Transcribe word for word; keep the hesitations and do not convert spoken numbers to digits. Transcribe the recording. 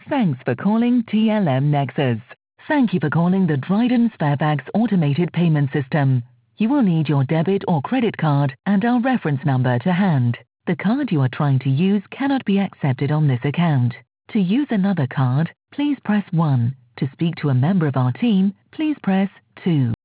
Thanks for calling T L M Nexus. Thank you for calling the Dryden's Fairfax automated payment system. You will need your debit or credit card and our reference number to hand. The card you are trying to use cannot be accepted on this account. To use another card, please press one. To speak to a member of our team, please press two.